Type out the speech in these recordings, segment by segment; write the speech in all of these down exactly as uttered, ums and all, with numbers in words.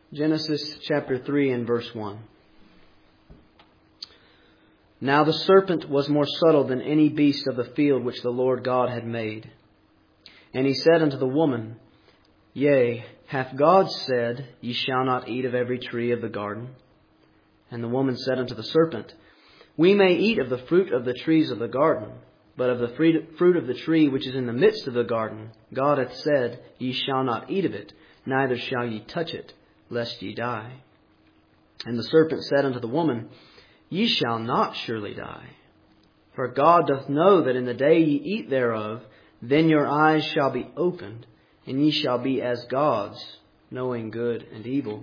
Genesis chapter three and verse one. Now the serpent was more subtle than any beast of the field which the Lord God had made. And he said unto the woman, Yea, hath God said, Ye shall not eat of every tree of the garden? And the woman said unto the serpent, We may eat of the fruit of the trees of the garden, but of the fruit of the tree which is in the midst of the garden, God hath said, Ye shall not eat of it, neither shall ye touch it, lest ye die. And the serpent said unto the woman, Ye shall not surely die. For God doth know that in the day ye eat thereof, then your eyes shall be opened, and ye shall be as gods, knowing good and evil.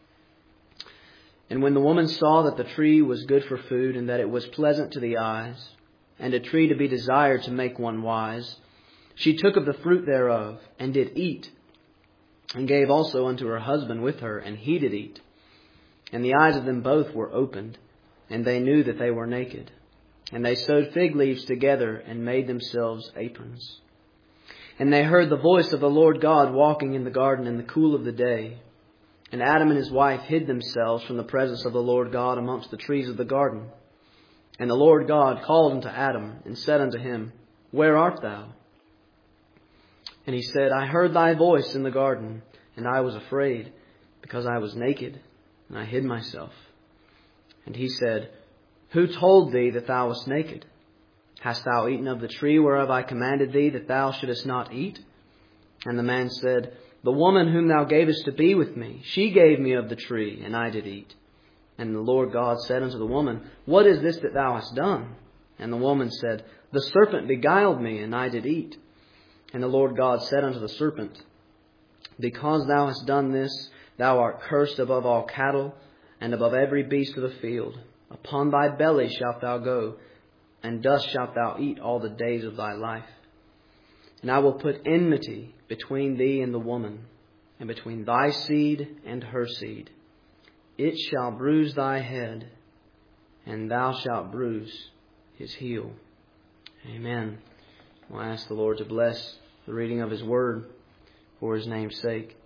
And when the woman saw that the tree was good for food, and that it was pleasant to the eyes, and a tree to be desired to make one wise, she took of the fruit thereof, and did eat, and gave also unto her husband with her, and he did eat. And the eyes of them both were opened, and they knew that they were naked. And they sewed fig leaves together, and made themselves aprons. And they heard the voice of the Lord God walking in the garden in the cool of the day. And Adam and his wife hid themselves from the presence of the Lord God amongst the trees of the garden. And the Lord God called unto Adam, and said unto him, Where art thou? And he said, I heard thy voice in the garden, and I was afraid, because I was naked, and I hid myself. And he said, Who told thee that thou wast naked? Hast thou eaten of the tree whereof I commanded thee that thou shouldest not eat? And the man said, The woman whom thou gavest to be with me, she gave me of the tree, and I did eat. And the Lord God said unto the woman, What is this that thou hast done? And the woman said, The serpent beguiled me, and I did eat. And the Lord God said unto the serpent, Because thou hast done this, thou art cursed above all cattle, and above every beast of the field. Upon thy belly shalt thou go, and dust shalt thou eat all the days of thy life. And I will put enmity between thee and the woman, and between thy seed and her seed. It shall bruise thy head, and thou shalt bruise his heel. Amen. We'll ask the Lord to bless the reading of His Word for His name's sake.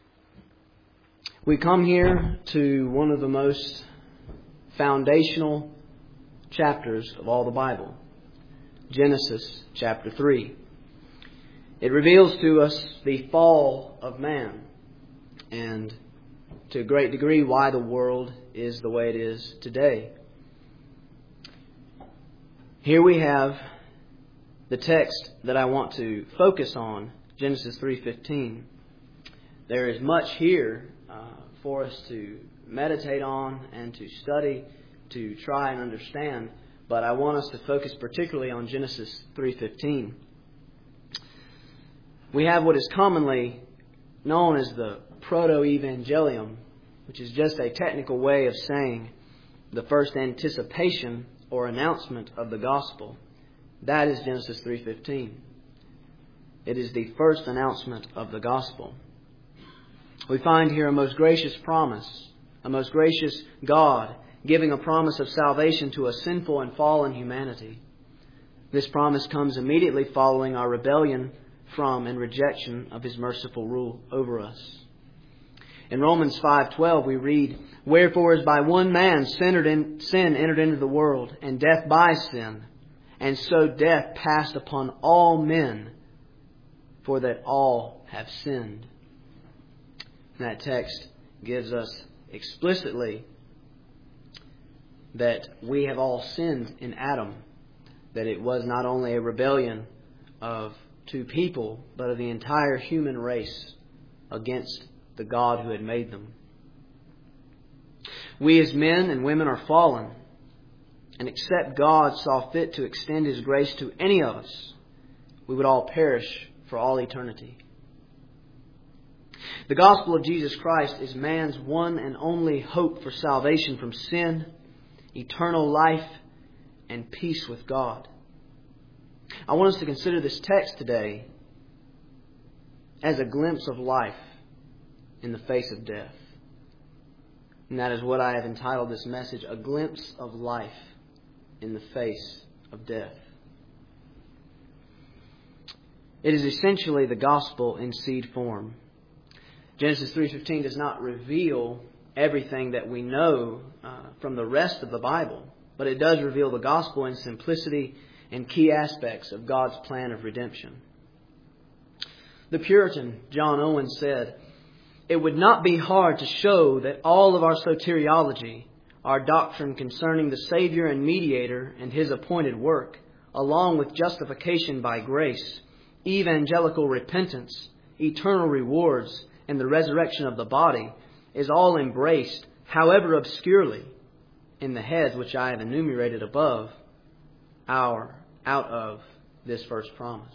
We come here to one of the most foundational chapters of all the Bible, Genesis chapter three. It reveals to us the fall of man, and to a great degree why the world is the way it is today. Here we have the text that I want to focus on, Genesis three fifteen. There is much here uh, for us to meditate on and to study, to try and understand, but I want us to focus particularly on Genesis three fifteen. We have what is commonly known as the Proto-Evangelium, which is just a technical way of saying the first anticipation or announcement of the gospel. That is Genesis three fifteen. It is the first announcement of the gospel. We find here a most gracious promise, a most gracious God giving a promise of salvation to a sinful and fallen humanity. This promise comes immediately following our rebellion from and rejection of His merciful rule over us. In Romans five twelve we read, Wherefore as by one man sin entered into the world, and death by sin, and so death passed upon all men, for that all have sinned. And that text gives us explicitly that we have all sinned in Adam, that it was not only a rebellion of two people, but of the entire human race against the God who had made them. We as men and women are fallen, and except God saw fit to extend His grace to any of us, we would all perish for all eternity. The gospel of Jesus Christ is man's one and only hope for salvation from sin, eternal life, and peace with God. I want us to consider this text today as a glimpse of life in the face of death. And that is what I have entitled this message, A Glimpse of Life in the Face of Death. It is essentially the gospel in seed form. Genesis three fifteen does not reveal everything that we know uh, from the rest of the Bible, but it does reveal the gospel in simplicity and key aspects of God's plan of redemption. The Puritan John Owen said, "It would not be hard to show that all of our soteriology, our doctrine concerning the Savior and Mediator and His appointed work, along with justification by grace, evangelical repentance, eternal rewards, and the resurrection of the body, is all embraced, however obscurely, in the heads which I have enumerated above, our out of this first promise."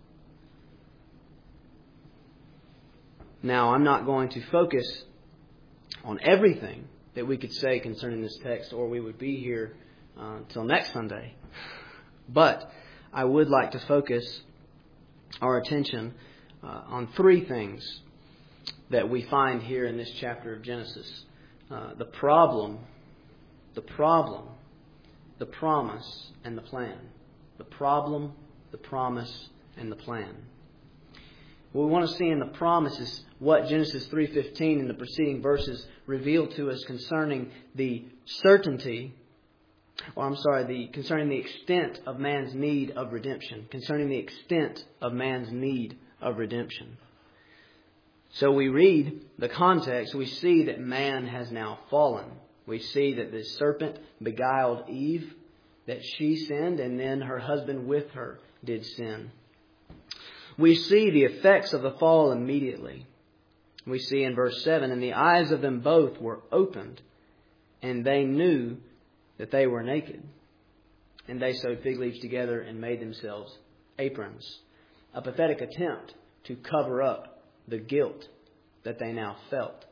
Now, I'm not going to focus on everything that we could say concerning this text, or we would be here uh, until next Sunday. But I would like to focus our attention uh, on three things that we find here in this chapter of Genesis. Uh, the problem, the problem, the promise, and the plan. The problem, the promise, and the plan. What we want to see in the promise is what Genesis three fifteen and the preceding verses reveal to us concerning the certainty, or I'm sorry, the concerning the extent of man's need of redemption. Concerning the extent of man's need of redemption. So we read the context, we see that man has now fallen. We see that the serpent beguiled Eve, that she sinned, and then her husband with her did sin. We see the effects of the fall immediately. We see in verse seven, "And the eyes of them both were opened, and they knew that they were naked. And they sewed fig leaves together and made themselves aprons." A pathetic attempt to cover up the guilt that they now felt.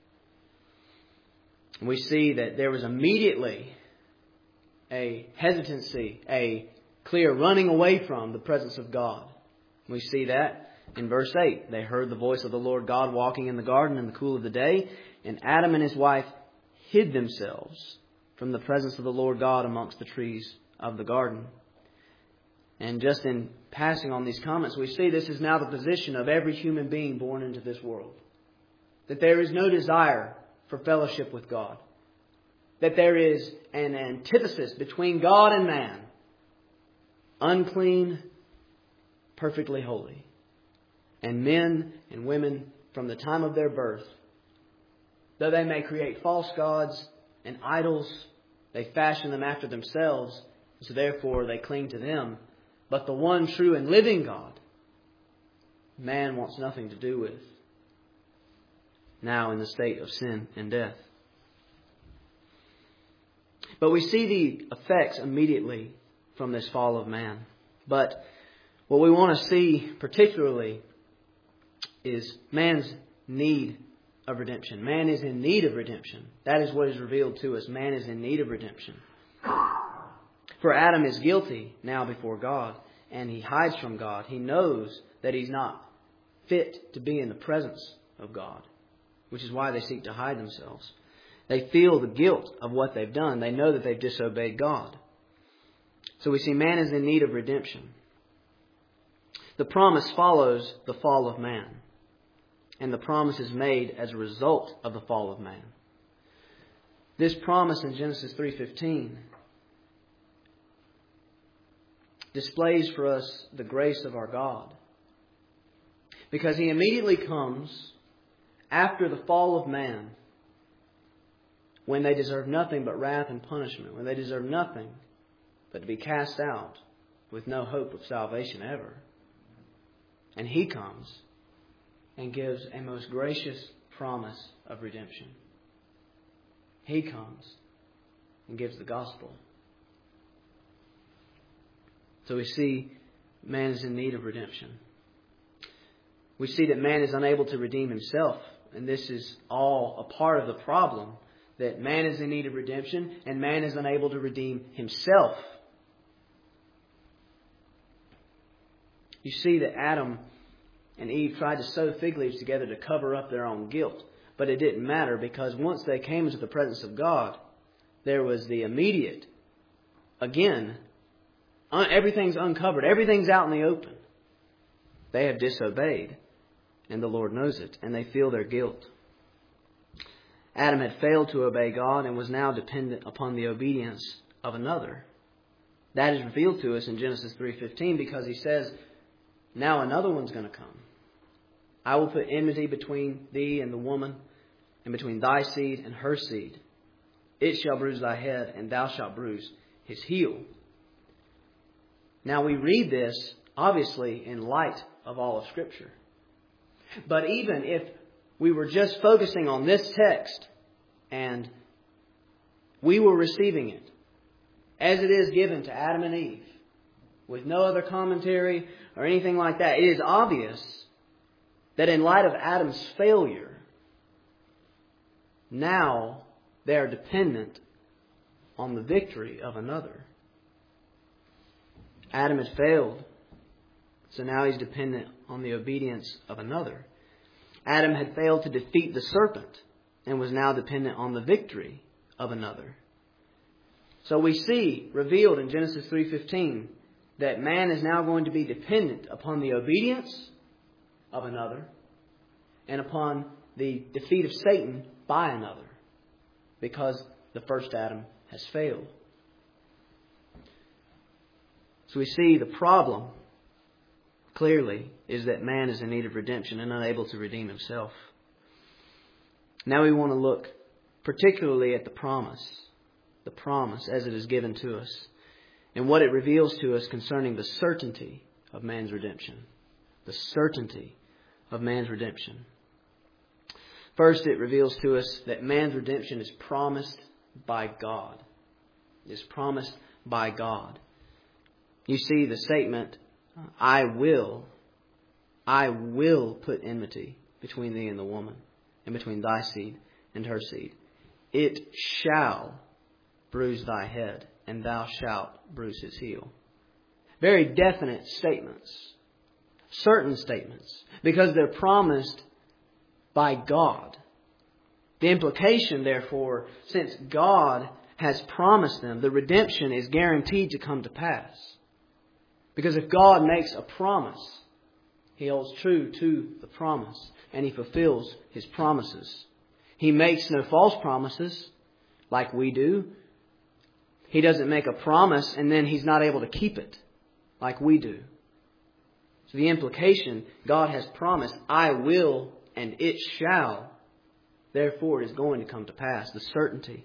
We see that there was immediately a hesitancy, a clear running away from the presence of God. We see that in verse eight. "They heard the voice of the Lord God walking in the garden in the cool of the day, and Adam and his wife hid themselves from the presence of the Lord God amongst the trees of the garden." And just in passing on these comments, we see this is now the position of every human being born into this world. That there is no desire for fellowship with God. That there is an antithesis between God and man. Unclean, perfectly holy. And men and women from the time of their birth, though they may create false gods and idols, they fashion them after themselves, so therefore they cling to them. But the one true and living God, man wants nothing to do with, now in the state of sin and death. But we see the effects immediately from this fall of man. But what we want to see particularly is man's need of redemption. Man is in need of redemption. That is what is revealed to us. Man is in need of redemption. For Adam is guilty now before God, and he hides from God. He knows that he's not fit to be in the presence of God, which is why they seek to hide themselves. They feel the guilt of what they've done. They know that they've disobeyed God. So we see man is in need of redemption. The promise follows the fall of man. And the promise is made as a result of the fall of man. This promise in Genesis three fifteen displays for us the grace of our God. Because He immediately comes after the fall of man, when they deserve nothing but wrath and punishment, when they deserve nothing but to be cast out with no hope of salvation ever. And He comes and gives a most gracious promise of redemption. He comes and gives the gospel. So we see man is in need of redemption. We see that man is unable to redeem himself. And this is all a part of the problem. That man is in need of redemption and man is unable to redeem himself. You see that Adam and Eve tried to sew fig leaves together to cover up their own guilt. But it didn't matter, because once they came into the presence of God, there was the immediate, again, un- everything's uncovered. Everything's out in the open. They have disobeyed. and the Lord knows it, and they feel their guilt. Adam had failed to obey God and was now dependent upon the obedience of another. That is revealed to us in Genesis three fifteen, because he says, now another one's going to come. I will put enmity between thee and the woman, and between thy seed and her seed. It shall bruise thy head, and thou shalt bruise his heel. Now we read this, obviously, in light of all of Scripture. But even if we were just focusing on this text, and we were receiving it as it is given to Adam and Eve, with no other commentary or anything like that, it is obvious that in light of Adam's failure, now they are dependent on the victory of another. Adam had failed, so now he's dependent on the obedience of another. Adam had failed to defeat the serpent and was now dependent on the victory of another. So we see revealed in Genesis three fifteen that man is now going to be dependent upon the obedience of another and upon the defeat of Satan by another, because the first Adam has failed. So we see the problem clearly is that man is in need of redemption and unable to redeem himself. Now we want to look particularly at the promise, the promise as it is given to us, and what it reveals to us concerning the certainty of man's redemption. The certainty of man's redemption. First, it reveals to us that man's redemption is promised by God. It is promised by God. You see the statement, I will, I will put enmity between thee and the woman, and between thy seed and her seed. It shall bruise thy head, and thou shalt bruise his heel. Very definite statements. Certain statements. Because they're promised by God. The implication, therefore, since God has promised them, the redemption is guaranteed to come to pass. Because if God makes a promise, He holds true to the promise, and He fulfills His promises. He makes no false promises like we do. He doesn't make a promise and then He's not able to keep it like we do. So the implication, God has promised, I will and it shall. Therefore, it is going to come to pass. The certainty.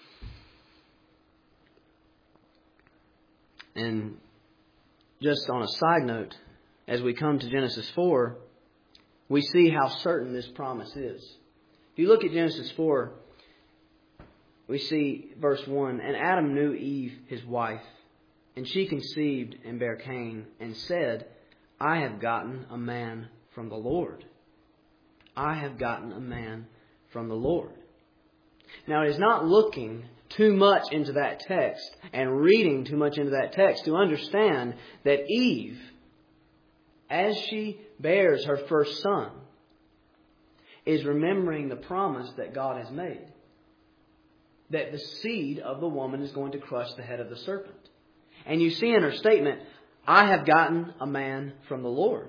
And just on a side note, as we come to Genesis four, we see how certain this promise is. If you look at Genesis four, we see verse one, and Adam knew Eve, his wife, and she conceived and bare Cain, and said, I have gotten a man from the Lord. I have gotten a man from the Lord. Now, it is not looking too much into that text and reading too much into that text to understand that Eve, as she bears her first son, is remembering the promise that God has made. That the seed of the woman is going to crush the head of the serpent. And you see in her statement, I have gotten a man from the Lord.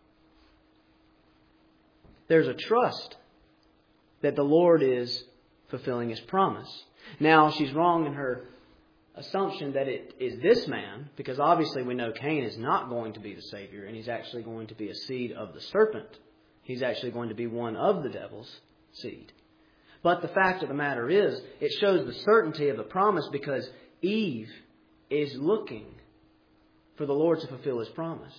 There's a trust that the Lord is fulfilling His promise. Now, she's wrong in her assumption that it is this man, because obviously we know Cain is not going to be the Savior, and he's actually going to be a seed of the serpent. He's actually going to be one of the devil's seed. But the fact of the matter is, it shows the certainty of the promise because Eve is looking for the Lord to fulfill His promise.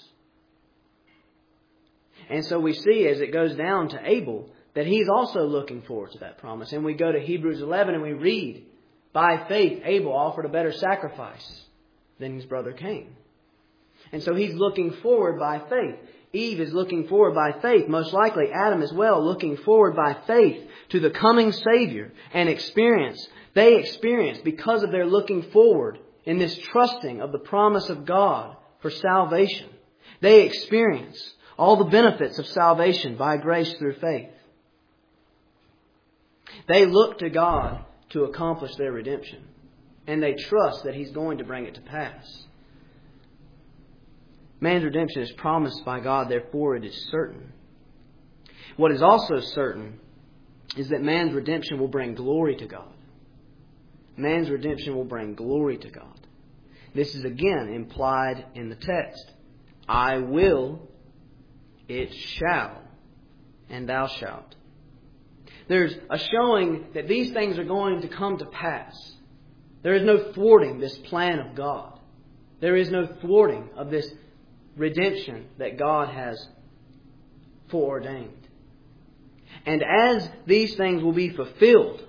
And so we see as it goes down to Abel that he's also looking forward to that promise. And we go to Hebrews eleven and we read, by faith Abel offered a better sacrifice than his brother Cain. And so he's looking forward by faith. Eve is looking forward by faith. Most likely Adam as well, looking forward by faith to the coming Savior and experience. They experience, because of their looking forward in this trusting of the promise of God for salvation, they experience all the benefits of salvation by grace through faith. They look to God to accomplish their redemption. And they trust that He's going to bring it to pass. Man's redemption is promised by God, therefore it is certain. What is also certain is that man's redemption will bring glory to God. Man's redemption will bring glory to God. This is again implied in the text. I will, it shall, and thou shalt. There's a showing that these things are going to come to pass. There is no thwarting this plan of God. There is no thwarting of this redemption that God has foreordained. And as these things will be fulfilled,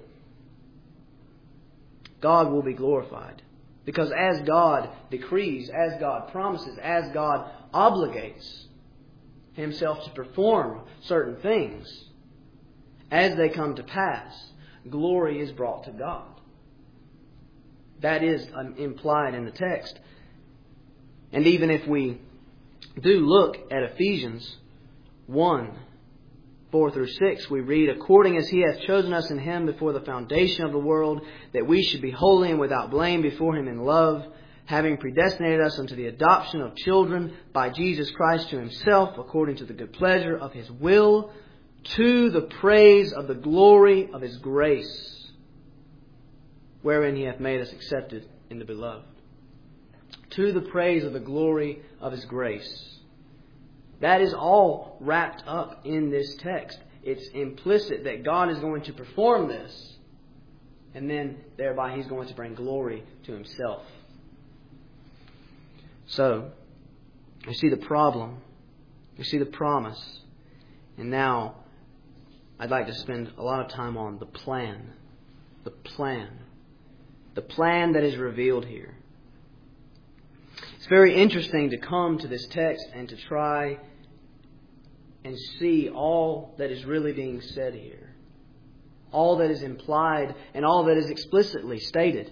God will be glorified. Because as God decrees, as God promises, as God obligates Himself to perform certain things, as they come to pass, glory is brought to God. That is implied in the text. And even if we do look at Ephesians one, four through six, we read, according as He hath chosen us in Him before the foundation of the world, that we should be holy and without blame before Him in love, having predestinated us unto the adoption of children by Jesus Christ to Himself, according to the good pleasure of His will, to the praise of the glory of His grace, wherein He hath made us accepted in the Beloved. To the praise of the glory of His grace. That is all wrapped up in this text. It's implicit that God is going to perform this, and then thereby He's going to bring glory to Himself. So, you see the problem. You see the promise. And now, I'd like to spend a lot of time on the plan. The plan. The plan that is revealed here. It's very interesting to come to this text and to try and see all that is really being said here. All that is implied and all that is explicitly stated.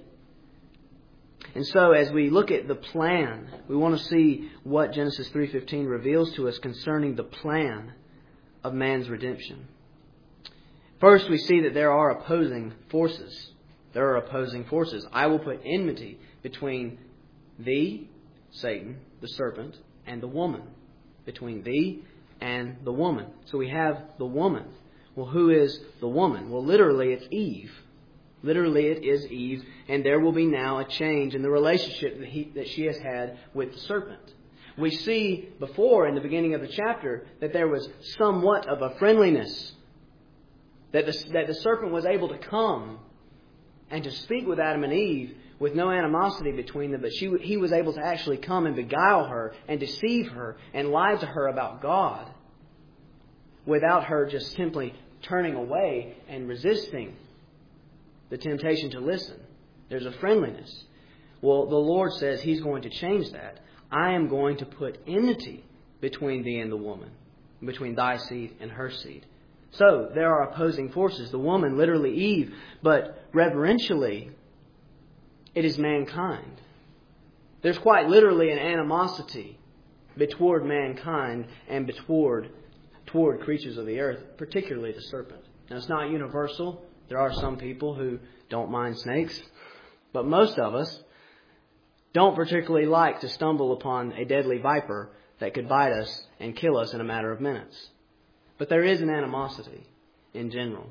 And so as we look at the plan, we want to see what Genesis three fifteen reveals to us concerning the plan of man's redemption. First, we see that there are opposing forces. There are opposing forces. I will put enmity between thee, Satan, the serpent, and the woman. Between thee and the woman. So we have the woman. Well, who is the woman? Well, literally it's Eve. Literally it is Eve. And there will be now a change in the relationship that, he, that she has had with the serpent. We see before in the beginning of the chapter that there was somewhat of a friendliness. That the, that the serpent was able to come and to speak with Adam and Eve with no animosity between them, but she, he was able to actually come and beguile her and deceive her and lie to her about God without her just simply turning away and resisting the temptation to listen. There's a friendliness. Well, the Lord says He's going to change that. I am going to put enmity between thee and the woman, between thy seed and her seed. So, there are opposing forces. The woman, literally Eve, but reverentially, it is mankind. There's quite literally an animosity betward mankind and betward toward creatures of the earth, particularly the serpent. Now, it's not universal. There are some people who don't mind snakes, but most of us don't particularly like to stumble upon a deadly viper that could bite us and kill us in a matter of minutes. But there is an animosity in general.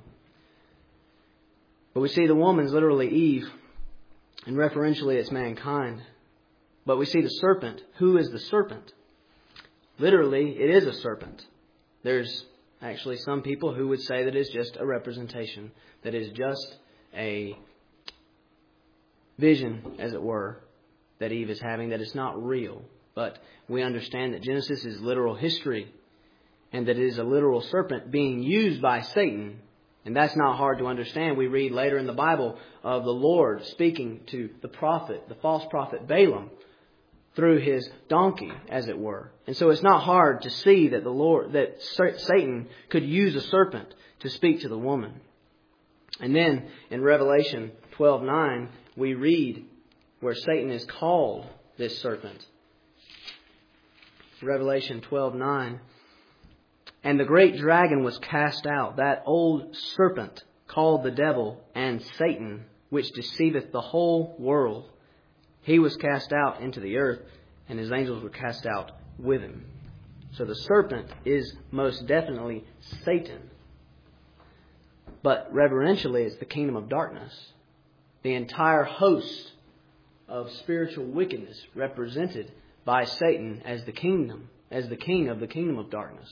But we see the woman's literally Eve, and referentially it's mankind. But we see the serpent. Who is the serpent? Literally, it is a serpent. There's actually some people who would say that it's just a representation, that is just a vision, as it were, that Eve is having, that it's not real. But we understand that Genesis is literal history, and that it is a literal serpent being used by Satan. And that's not hard to understand. We read later in the Bible of the Lord speaking to the prophet, the false prophet Balaam, through his donkey, as it were. And so it's not hard to see that the Lord, that Satan could use a serpent to speak to the woman. And then in Revelation twelve nine, we read where Satan is called this serpent. Revelation twelve nine. And the great dragon was cast out, that old serpent called the devil and Satan, which deceiveth the whole world. He was cast out into the earth, and his angels were cast out with him. So the serpent is most definitely Satan. But reverentially, it's the kingdom of darkness. The entire host of spiritual wickedness represented by Satan as the kingdom, as the king of the kingdom of darkness.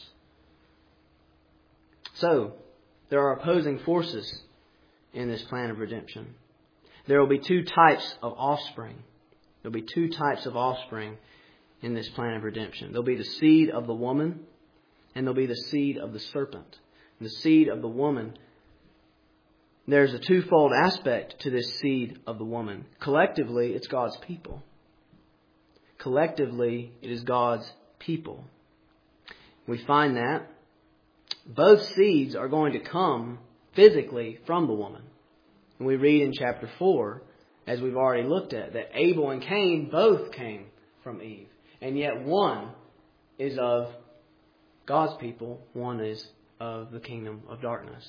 So, there are opposing forces in this plan of redemption. There will be two types of offspring. There will be two types of offspring in this plan of redemption. There will be the seed of the woman, and there will be the seed of the serpent. And the seed of the woman, there's a twofold aspect to this seed of the woman. Collectively, it's God's people. Collectively, it is God's people. We find that both seeds are going to come physically from the woman. And we read in chapter four, as we've already looked at, that Abel and Cain both came from Eve. And yet one is of God's people, one is of the kingdom of darkness.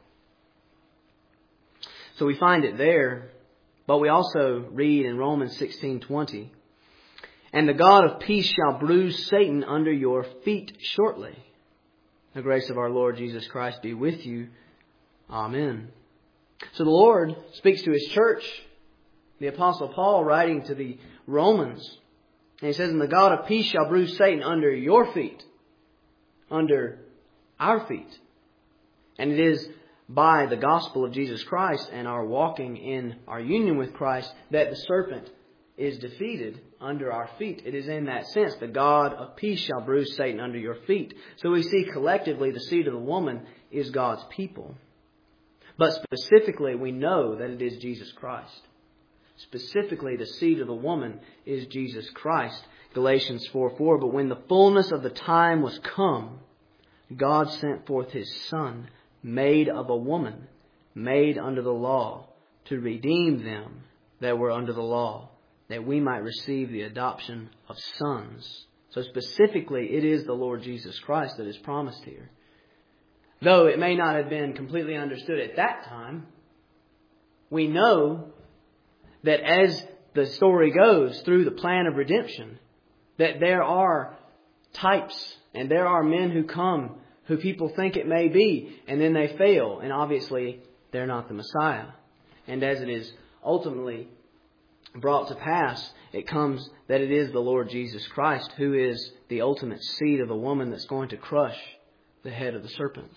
So we find it there, but we also read in Romans sixteen twenty, "And the God of peace shall bruise Satan under your feet shortly. The grace of our Lord Jesus Christ be with you. Amen." So the Lord speaks to His church, the Apostle Paul writing to the Romans, and he says, "And the God of peace shall bruise Satan under your feet," under our feet. And it is by the gospel of Jesus Christ and our walking in our union with Christ that the serpent is defeated under our feet. It is in that sense, the God of peace shall bruise Satan under your feet. So we see collectively the seed of the woman is God's people. But specifically, we know that it is Jesus Christ. Specifically, the seed of the woman is Jesus Christ. Galatians four four, "But when the fullness of the time was come, God sent forth His Son, made of a woman, made under the law, to redeem them that were under the law, that we might receive the adoption of sons." So specifically, it is the Lord Jesus Christ that is promised here. Though it may not have been completely understood at that time, we know that as the story goes through the plan of redemption, that there are types and there are men who come who people think it may be, and then they fail, and obviously they're not the Messiah. And as it is ultimately brought to pass, it comes that it is the Lord Jesus Christ who is the ultimate seed of the woman that's going to crush the head of the serpent.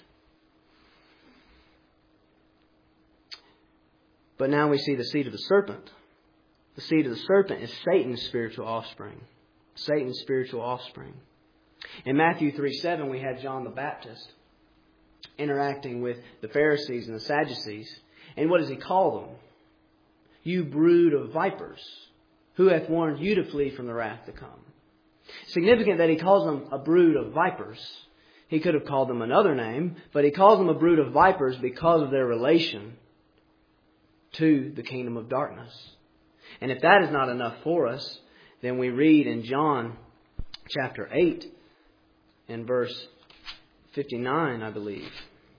But now we see the seed of the serpent. The seed of the serpent is Satan's spiritual offspring. Satan's spiritual offspring. In Matthew three seven, we had John the Baptist interacting with the Pharisees and the Sadducees. And what does he call them? "You brood of vipers, who hath warned you to flee from the wrath to come?" Significant that he calls them a brood of vipers. He could have called them another name, but he calls them a brood of vipers because of their relation to the kingdom of darkness. And if that is not enough for us, then we read in John chapter eight, in verse fifty-nine, I believe.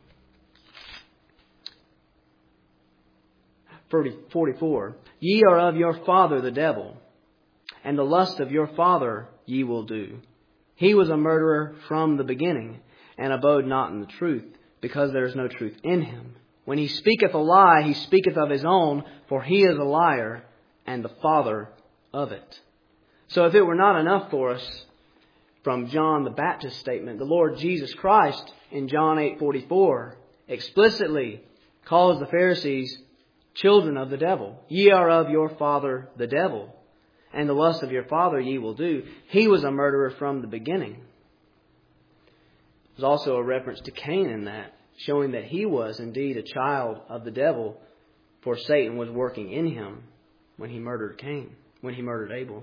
forty-four. "Ye are of your father the devil, and the lust of your father ye will do. He was a murderer from the beginning, and abode not in the truth, because there is no truth in him. When he speaketh a lie, he speaketh of his own, for he is a liar, and the father of it." So if it were not enough for us from John the Baptist's statement, the Lord Jesus Christ in John eight forty-four explicitly calls the Pharisees children of the devil. "Ye are of your father the devil, and the lust of your father ye will do. He was a murderer from the beginning." There's also a reference to Cain in that, showing that he was indeed a child of the devil, for Satan was working in him when he murdered Cain, when he murdered Abel.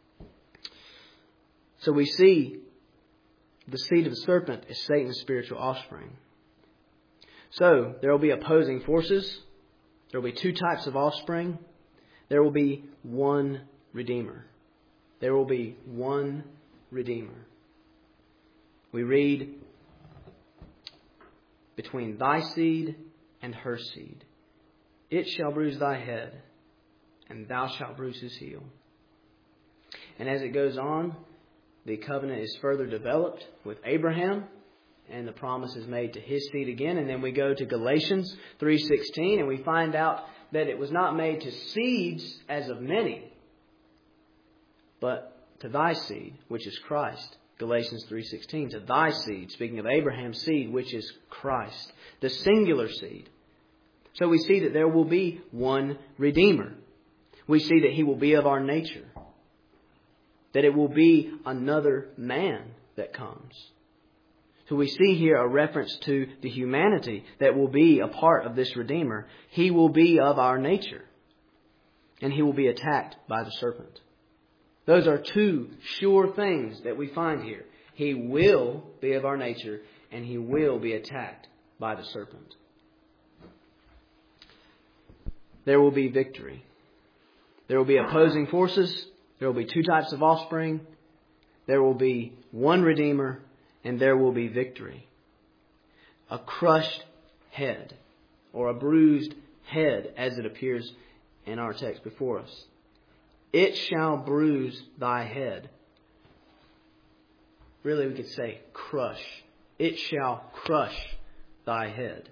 So we see the seed of the serpent is Satan's spiritual offspring. So there will be opposing forces. There will be two types of offspring. There will be one Redeemer. There will be one Redeemer. We read, "Between thy seed and her seed, it shall bruise thy head, and thou shalt bruise his heel." And as it goes on, the covenant is further developed with Abraham, and the promise is made to his seed again. And then we go to Galatians three sixteen, and we find out that it was not made to seeds as of many, but to thy seed, which is Christ. Galatians three sixteen, to thy seed, speaking of Abraham's seed, which is Christ, the singular seed. So we see that there will be one Redeemer. We see that He will be of our nature, that it will be another man that comes. So we see here a reference to the humanity that will be a part of this Redeemer. He will be of our nature, and He will be attacked by the serpent. Those are two sure things that we find here. He will be of our nature, and He will be attacked by the serpent. There will be victory. There will be opposing forces. There will be two types of offspring. There will be one Redeemer, and there will be victory. A crushed head, or a bruised head, as it appears in our text before us. It shall bruise thy head. Really, we could say crush. It shall crush thy head.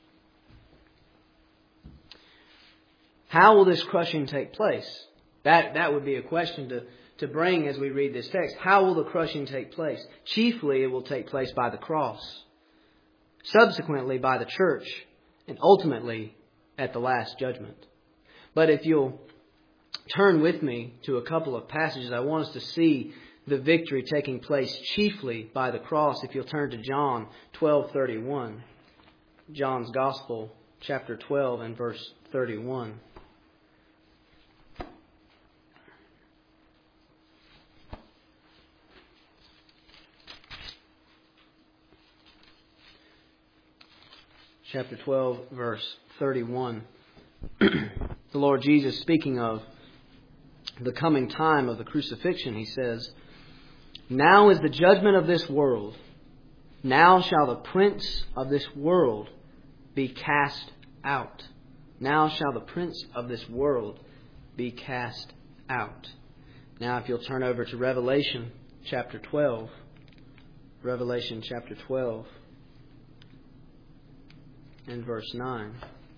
How will this crushing take place? That, that would be a question to, to bring as we read this text. How will the crushing take place? Chiefly, it will take place by the cross. Subsequently, by the church. And ultimately, at the last judgment. But if you'll turn with me to a couple of passages, I want us to see the victory taking place chiefly by the cross. If you'll turn to John twelve thirty-one. John's Gospel, chapter twelve and verse thirty-one. Chapter twelve, verse thirty-one. The Lord Jesus, speaking of the coming time of the crucifixion, He says, "Now is the judgment of this world. Now shall the prince of this world be cast out. Now shall the prince of this world be cast out." Now if you'll turn over to Revelation chapter twelve. Revelation chapter twelve and verse nine.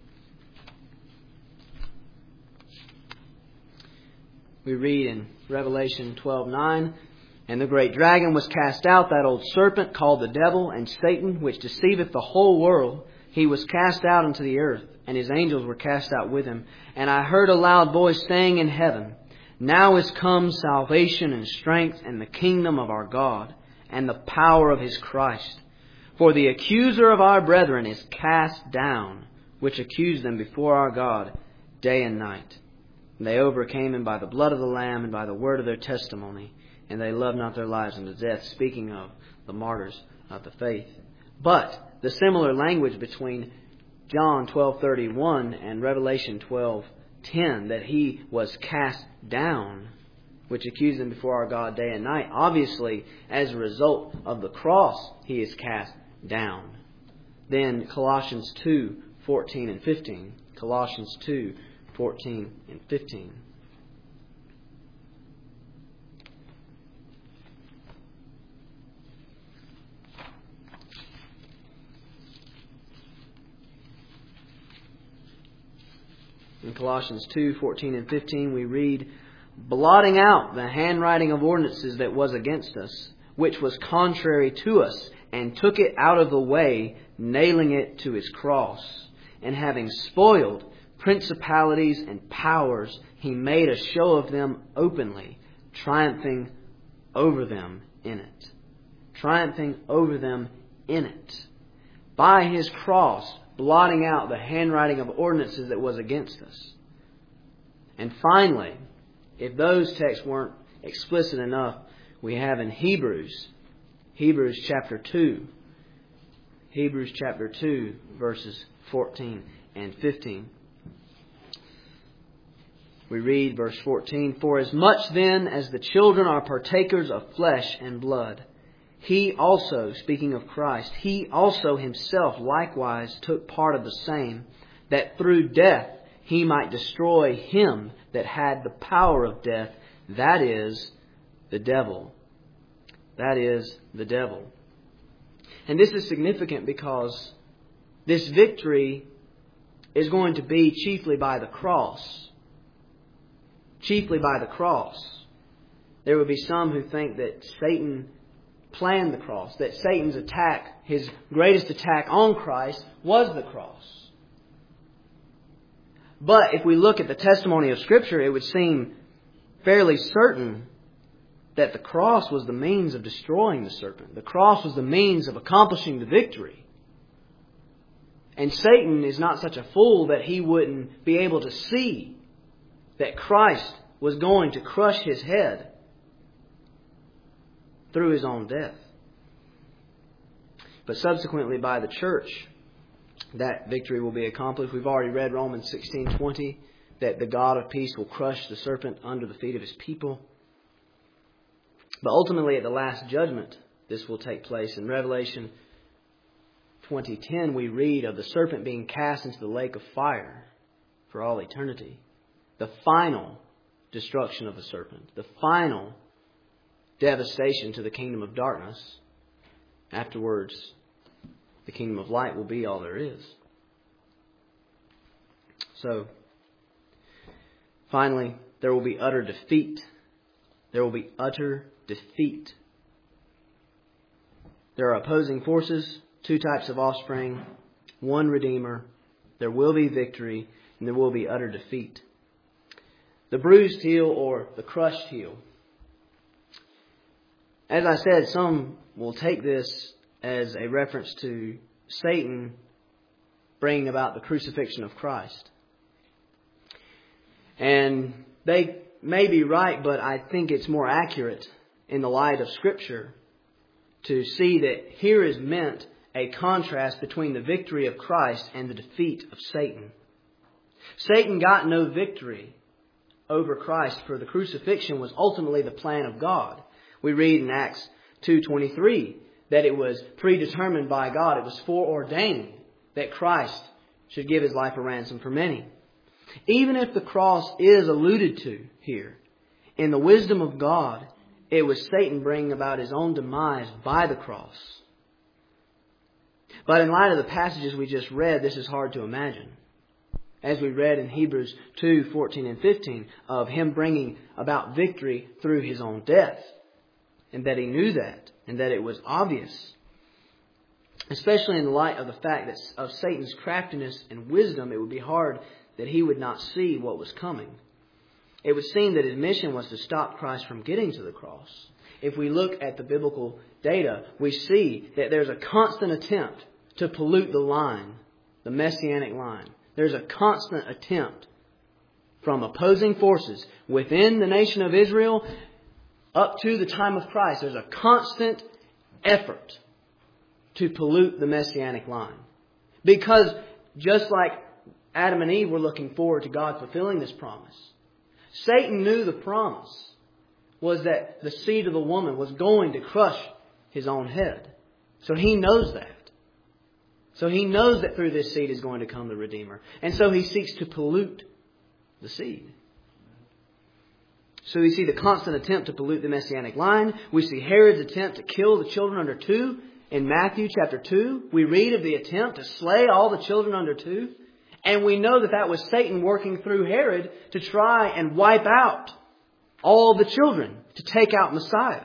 We read in Revelation twelve nine, "And the great dragon was cast out, that old serpent called the devil and Satan, which deceiveth the whole world. He was cast out into the earth, and his angels were cast out with him. And I heard a loud voice saying in heaven, Now is come salvation and strength and the kingdom of our God, and the power of His Christ. For the accuser of our brethren is cast down, which accused them before our God day and night. And they overcame Him by the blood of the Lamb and by the word of their testimony, and they loved not their lives unto death," speaking of the martyrs of the faith. But the similar language between John twelve thirty-one and Revelation twelve ten, that He was cast down, which accused them before our God day and night. Obviously, as a result of the cross, He is cast down. Then Colossians two fourteen and fifteen. Colossians two fourteen and fifteen. In Colossians two fourteen and fifteen we read, "Blotting out the handwriting of ordinances that was against us, which was contrary to us, and took it out of the way, nailing it to His cross. And having spoiled principalities and powers, He made a show of them openly, triumphing over them in it." Triumphing over them in it. By His cross, blotting out the handwriting of ordinances that was against us. And finally, if those texts weren't explicit enough, we have in Hebrews, Hebrews chapter two, Hebrews chapter two, verses fourteen and fifteen. We read verse fourteen, "For as much then as the children are partakers of flesh and blood, He also," speaking of Christ, "He also Himself likewise took part of the same, that through death He might destroy him that had the power of death, that is, the devil, That is the devil. And this is significant because this victory is going to be chiefly by the cross. Chiefly by the cross. There will be some who think that Satan planned the cross, that Satan's attack, his greatest attack on Christ, was the cross. But if we look at the testimony of Scripture, it would seem fairly certain that the cross was the means of destroying the serpent. The cross was the means of accomplishing the victory. And Satan is not such a fool that he wouldn't be able to see that Christ was going to crush his head through his own death. But subsequently by the church, that victory will be accomplished. We've already read Romans sixteen twenty, that the God of peace will crush the serpent under the feet of His people. But ultimately at the last judgment, this will take place. In Revelation twenty ten, we read of the serpent being cast into the lake of fire for all eternity. The final destruction of the serpent. The final devastation to the kingdom of darkness. Afterwards, the kingdom of light will be all there is. So, finally, there will be utter defeat. There will be utter defeat. There are opposing forces, two types of offspring, one Redeemer. There will be victory, and there will be utter defeat. The bruised heel or the crushed heel. As I said, some will take this as a reference to Satan bringing about the crucifixion of Christ. And they may be right, but I think it's more accurate in the light of Scripture to see that here is meant a contrast between the victory of Christ and the defeat of Satan. Satan got no victory over Christ, for the crucifixion was ultimately the plan of God. We read in Acts two twenty-three that it was predetermined by God. It was foreordained that Christ should give His life a ransom for many. Even if the cross is alluded to here, in the wisdom of God, it was Satan bringing about his own demise by the cross. But in light of the passages we just read, this is hard to imagine. As we read in Hebrews two fourteen and fifteen, of Him bringing about victory through His own death. And that He knew that, and that it was obvious. Especially in the light of the fact that of Satan's craftiness and wisdom, it would be hard that he would not see what was coming. It would seem that his mission was to stop Christ from getting to the cross. If we look at the biblical data, we see that there's a constant attempt to pollute the line, the messianic line. There's a constant attempt from opposing forces within the nation of Israel up to the time of Christ. There's a constant effort to pollute the messianic line. Because just like Adam and Eve were looking forward to God fulfilling this promise, Satan knew the promise was that the seed of the woman was going to crush his own head. So he knows that. So he knows that through this seed is going to come the Redeemer. And so he seeks to pollute the seed. So we see the constant attempt to pollute the messianic line. We see Herod's attempt to kill the children under two. In Matthew chapter two, we read of the attempt to slay all the children under two. And we know that that was Satan working through Herod to try and wipe out all the children, to take out Messiah.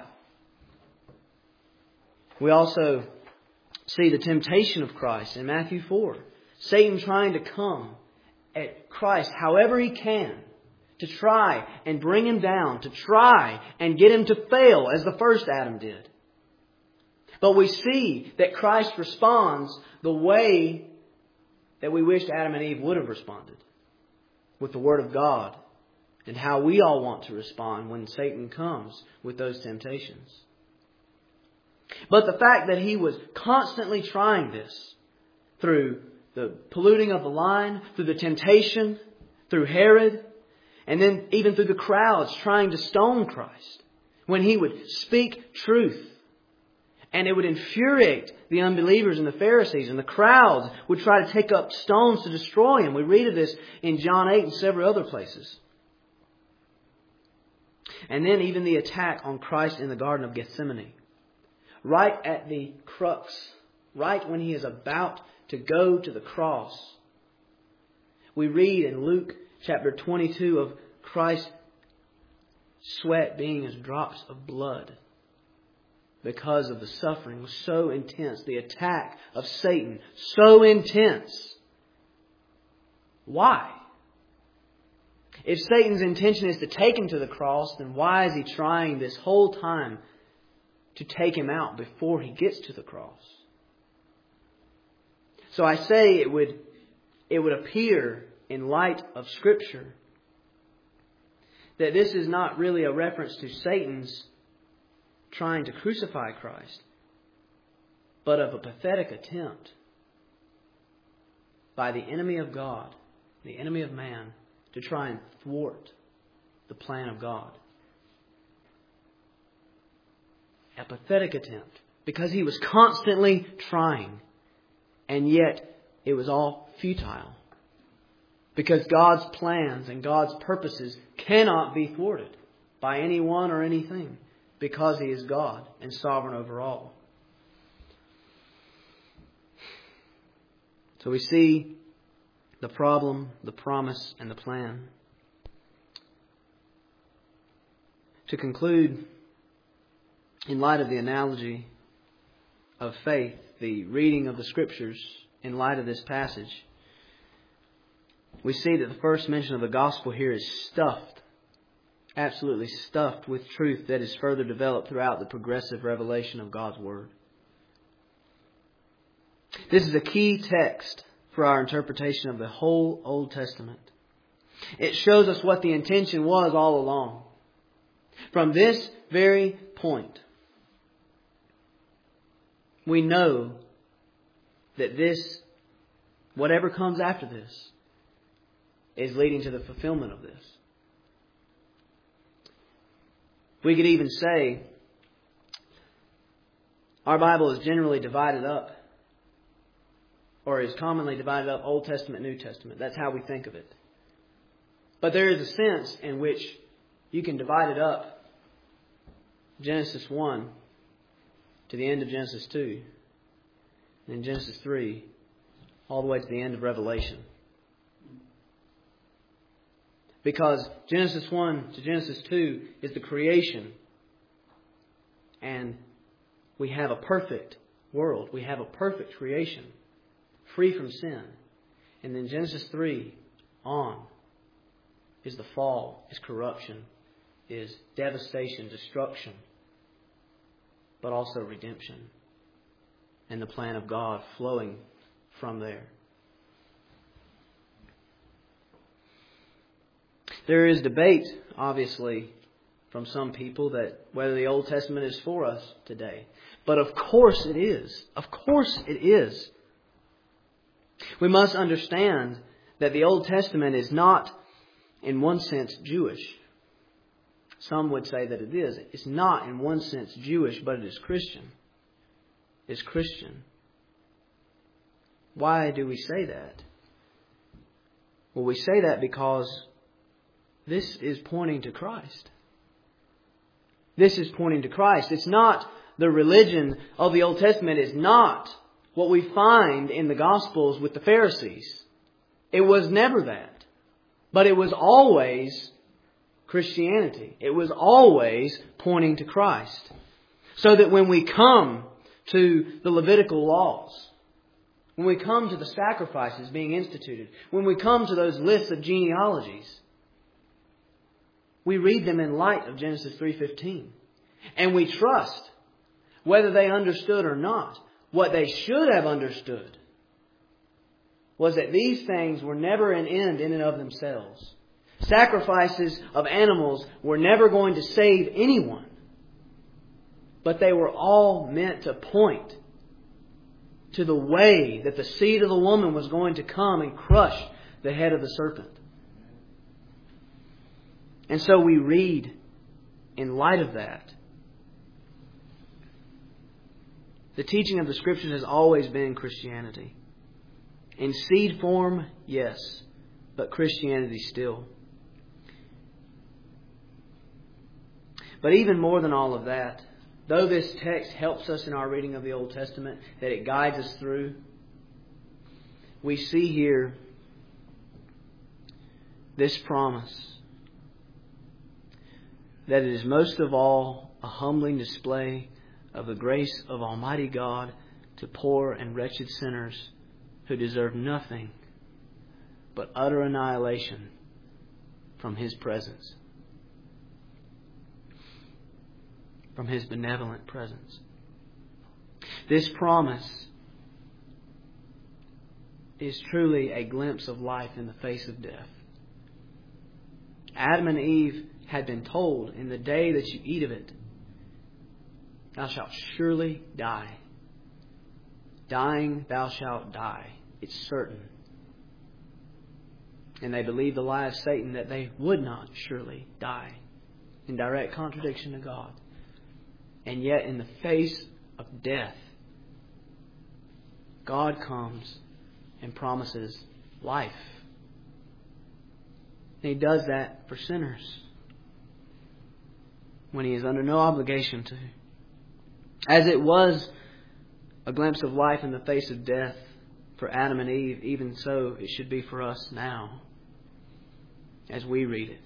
We also see the temptation of Christ in Matthew four. Satan trying to come at Christ however he can, to try and bring Him down, to try and get Him to fail as the first Adam did. But we see that Christ responds the way that we wished Adam and Eve would have responded, with the Word of God, and how we all want to respond when Satan comes with those temptations. But the fact that he was constantly trying this through the polluting of the line, through the temptation, through Herod, and then even through the crowds trying to stone Christ, when He would speak truth, and it would infuriate the unbelievers and the Pharisees, and the crowds would try to take up stones to destroy Him. We read of this in John eight and several other places. And then even the attack on Christ in the Garden of Gethsemane. right at the crux, right when He is about to go to the cross. We read in Luke chapter twenty-two of Christ's sweat being as drops of blood because of the suffering was so intense. The attack of Satan so intense. Why? If Satan's intention is to take Him to the cross, then why is he trying this whole time to take Him out before He gets to the cross? So I say it would, it would appear in light of Scripture that this is not really a reference to Satan's trying to crucify Christ, but of a pathetic attempt by the enemy of God, the enemy of man, to try and thwart the plan of God. A pathetic attempt, because he was constantly trying, and yet it was all futile. Because God's plans and God's purposes cannot be thwarted by anyone or anything, because He is God and sovereign over all. So we see the problem, the promise, and the plan. To conclude, in light of the analogy of faith, the reading of the Scriptures in light of this passage, we see that the first mention of the gospel here is stuffed, absolutely stuffed with truth that is further developed throughout the progressive revelation of God's Word. This is a key text for our interpretation of the whole Old Testament. It shows us what the intention was all along. From this very point, we know that this, whatever comes after this, is leading to the fulfillment of this. We could even say our Bible is generally divided up, or is commonly divided up, Old Testament, New Testament. That's how we think of it. But there is a sense in which you can divide it up, Genesis one to the end of Genesis two, and in Genesis three all the way to the end of Revelation. Because Genesis one to Genesis two is the creation. And we have a perfect world. We have a perfect creation, free from sin. And then Genesis three on is the fall, is corruption, is devastation, destruction, but also redemption. And the plan of God flowing from there. There is debate, obviously, from some people that whether the Old Testament is for us today. But of course it is. Of course it is. We must understand that the Old Testament is not, in one sense, Jewish. Some would say that it is. It's not, in one sense, Jewish, but it is Christian. It's Christian. Why do we say that? Well, we say that because this is pointing to Christ. This is pointing to Christ. It's not the religion of the Old Testament is not what we find in the Gospels with the Pharisees. It was never that. But it was always Christianity. It was always pointing to Christ. So that when we come to the Levitical laws, when we come to the sacrifices being instituted, when we come to those lists of genealogies, we read them in light of Genesis three fifteen. And we trust, whether they understood or not, what they should have understood was that these things were never an end in and of themselves. Sacrifices of animals were never going to save anyone. But they were all meant to point to the way that the seed of the woman was going to come and crush the head of the serpent. And so we read in light of that. The teaching of the Scriptures has always been Christianity. In seed form, yes, but Christianity still. But even more than all of that, though this text helps us in our reading of the Old Testament, that it guides us through, we see here this promise that it is most of all a humbling display of the grace of Almighty God to poor and wretched sinners who deserve nothing but utter annihilation from His presence, from His benevolent presence. This promise is truly a glimpse of life in the face of death. Adam and Eve had been told, in the day that you eat of it, thou shalt surely die. Dying, thou shalt die. It's certain. And they believed the lie of Satan that they would not surely die, in direct contradiction to God. And yet, in the face of death, God comes and promises life. And He does that for sinners when He is under no obligation to. As it was a glimpse of life in the face of death for Adam and Eve, even so it should be for us now as we read it.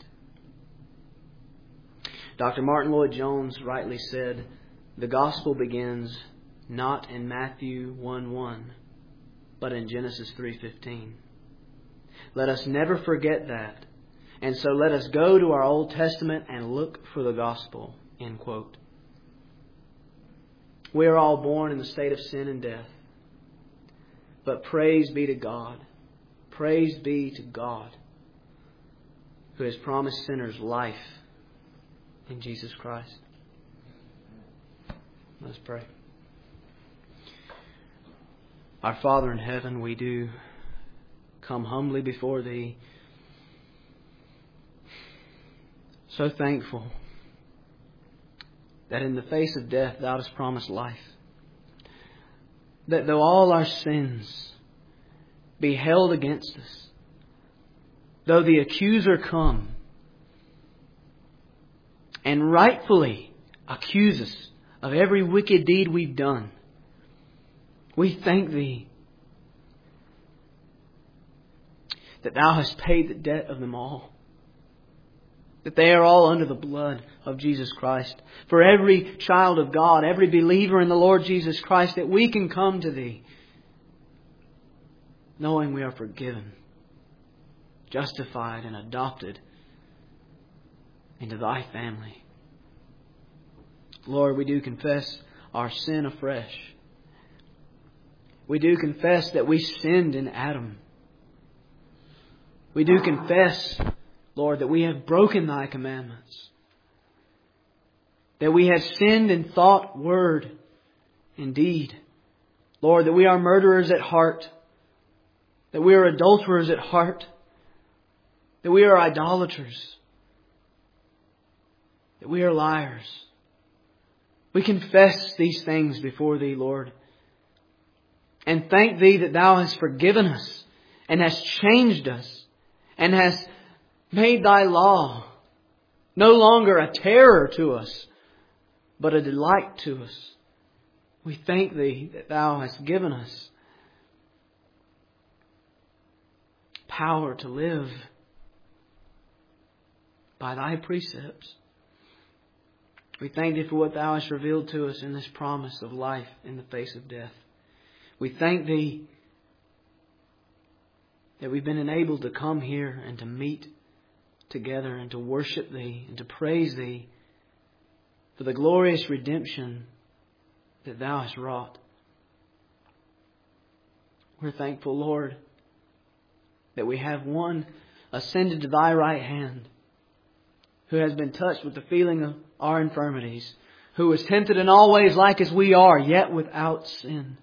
Doctor Martin Lloyd-Jones rightly said, the gospel begins not in Matthew one one, but in Genesis three fifteen. Let us never forget that. And so let us go to our Old Testament and look for the gospel. End quote. We are all born in the state of sin and death. But praise be to God. Praise be to God who has promised sinners life in Jesus Christ. Let's pray. Our Father in heaven, we do come humbly before Thee, so thankful that in the face of death Thou hast promised life. That though all our sins be held against us, though the accuser come and rightfully accuse us of every wicked deed we've done, we thank Thee that Thou hast paid the debt of them all. That they are all under the blood of Jesus Christ. For every child of God, every believer in the Lord Jesus Christ, that we can come to Thee knowing we are forgiven, justified and adopted into Thy family. Lord, we do confess our sin afresh. We do confess that we sinned in Adam. We do confess, Lord, that we have broken Thy commandments. That we have sinned in thought, word, and deed. Lord, that we are murderers at heart. That we are adulterers at heart. That we are idolaters. That we are liars. We confess these things before Thee, Lord. And thank Thee that Thou hast forgiven us and hast changed us and hast made Thy law no longer a terror to us, but a delight to us. We thank Thee that Thou hast given us power to live by Thy precepts. We thank Thee for what Thou hast revealed to us in this promise of life in the face of death. We thank Thee that we've been enabled to come here and to meet together and to worship Thee and to praise Thee for the glorious redemption that Thou hast wrought. We're thankful, Lord, that we have one ascended to Thy right hand who has been touched with the feeling of our infirmities, who was tempted in all ways like as we are, yet without sin.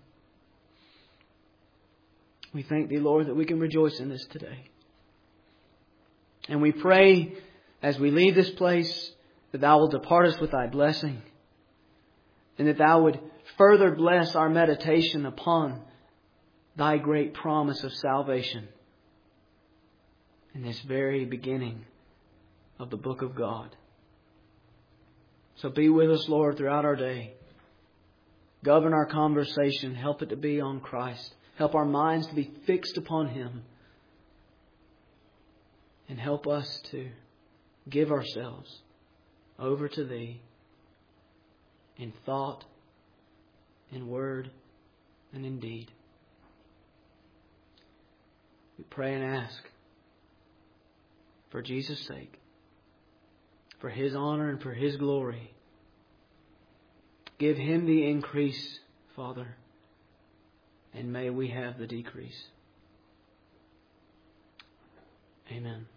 We thank Thee, Lord, that we can rejoice in this today. And we pray as we leave this place that Thou will depart us with Thy blessing. And that Thou would further bless our meditation upon Thy great promise of salvation in this very beginning of the book of God. So be with us, Lord, throughout our day. Govern our conversation. Help it to be on Christ. Help our minds to be fixed upon Him. And help us to give ourselves over to Thee in thought, in word, and in deed. We pray and ask for Jesus' sake, for His honor and for His glory. Give Him the increase, Father, and may we have the decrease. Amen.